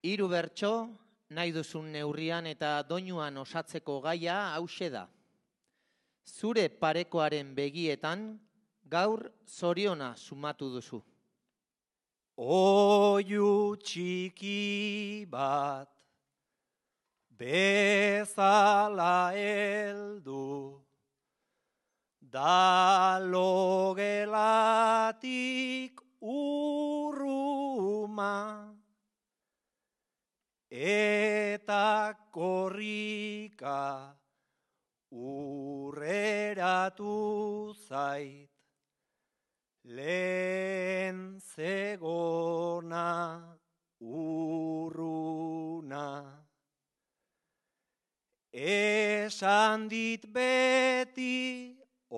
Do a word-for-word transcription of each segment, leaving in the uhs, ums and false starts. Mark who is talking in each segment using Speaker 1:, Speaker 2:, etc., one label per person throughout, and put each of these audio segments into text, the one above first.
Speaker 1: Hiru bertso, nahi duzun neurrian eta doinuan osatzeko gaia hauxe da. Zure parekoaren begietan, gaur zoriona sumatu duzu.
Speaker 2: Oiu txiki bat, bezala heldu, da logelatik urruma, eta korrika urreratu zait, lehen zegona urruna. Esan dit beti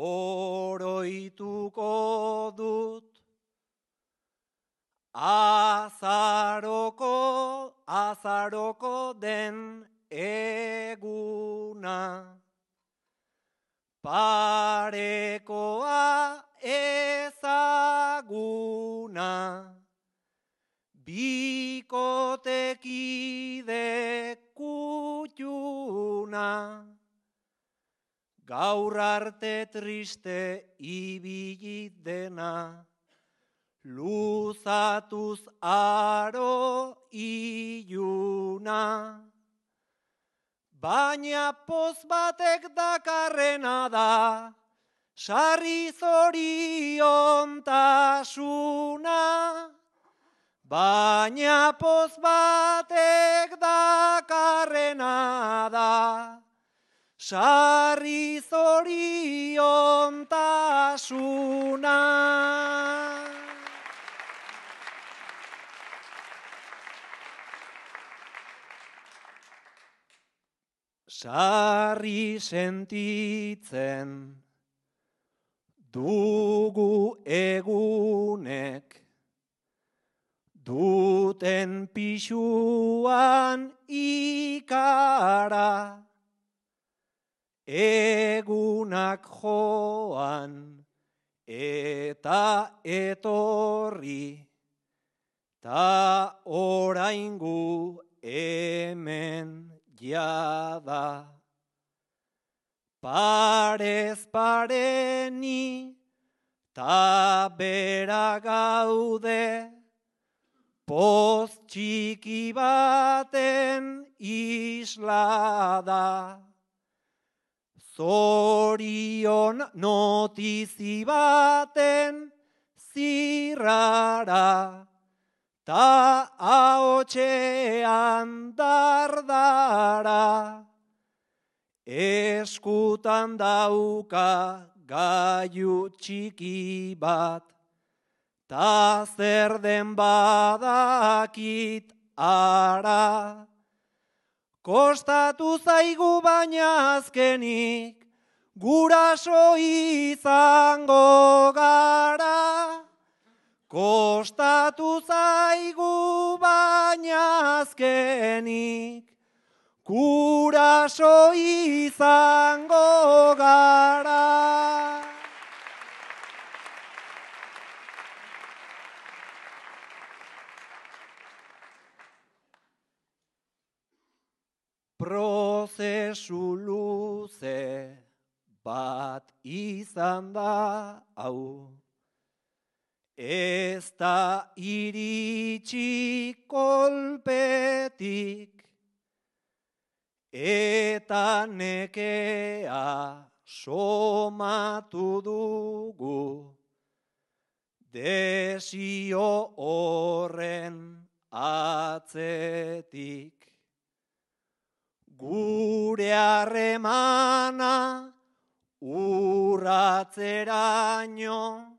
Speaker 2: oroituko dut, azaroko, azaroko den eguna. Parekoa ezaguna, bikotekide kutxuna, gaur arte triste ibili dena, luzatuz aro iluna. Baina poz batek dakarrena da, sarri zoriontasuna. Baina poz batek dakarrena da, sarri zoriontasuna. Sarri sentitzen dugu egunek, duten pixuan ikara, egunak joan eta etorri, ta oraingu hemen jada. Parez pareni ta bera gaude, poz txiki baten isla da. Zorion notizi baten zirrara, ta ahotxean dardara. Eskutan dauka gailu txiki bat, ta zer den badakit ara. Kostatu zaigu baina azkenik, guraso izango gara. Kostatu zaigu baina azkenik, guraso izango gara. Prozesu luze bat izan da hau, ez da iritsi kolpetik, eta nekea somatu dugu, desio horren atzetik. Gure harremana urratzeraino,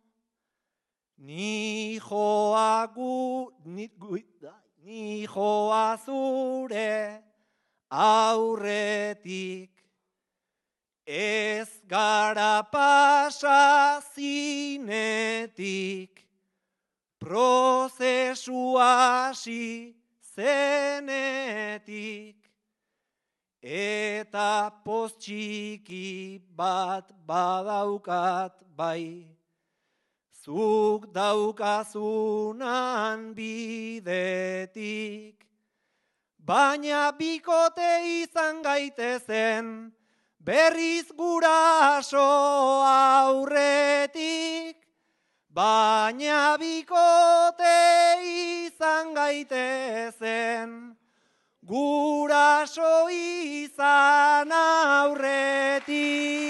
Speaker 2: ni joa gu, ni, ni joa zure aurretik, ez gara pasa zinetik, prozesu hasi zenetik. Eta poz txiki bat badaukat bai, zuk daukazunan bidetik, baina bikote izan gaitezen, berriz guraso aurretik, baina bikote izan gaitezen, guraso izan aurretik.